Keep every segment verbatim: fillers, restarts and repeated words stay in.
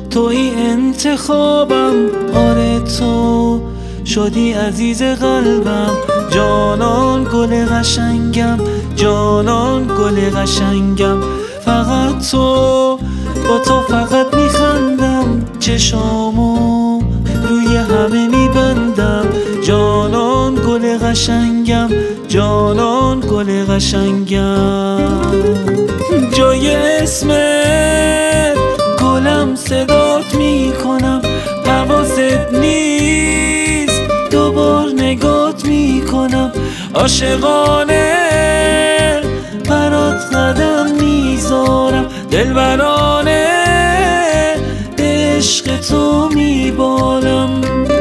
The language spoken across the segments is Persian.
توی انتخابم، آره تو شدی عزیز قلبم. جانان گل قشنگم، جانان گل قشنگم. فقط تو، با تو فقط میخندم، چشامو روی همه میبندم. جانان گل قشنگم، جانان گل قشنگم. جای اسمت گلم صدات میکنم، حواست نیست دوبار نگات میکنم. عاشقانه برات قدم میذارم، دلبرانه عشق تو میبالم.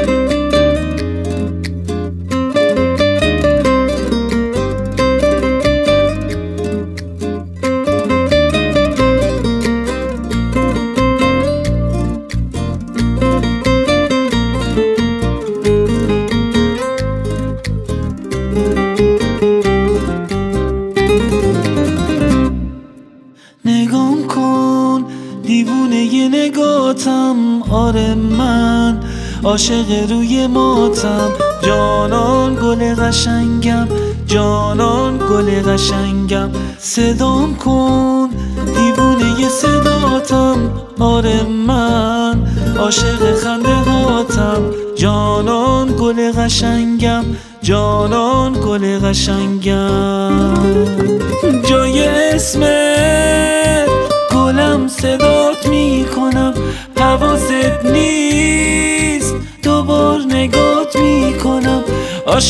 نگام کن دیوونه ی نگاتم، آره من عاشق روی ماتم. جانان گل قشنگم، جانان گل قشنگم. صدام کن دیوونه ی صداتم، آره من عاشق خنده هاتم. جانان گل قشنگم، جانان گل قشنگم. جای اسمت گلم صدات میکنم، حواست نیست دوبار نگات میکنم.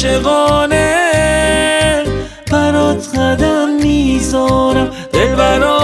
عاشقانه برات قدم میذارم، دلبرانه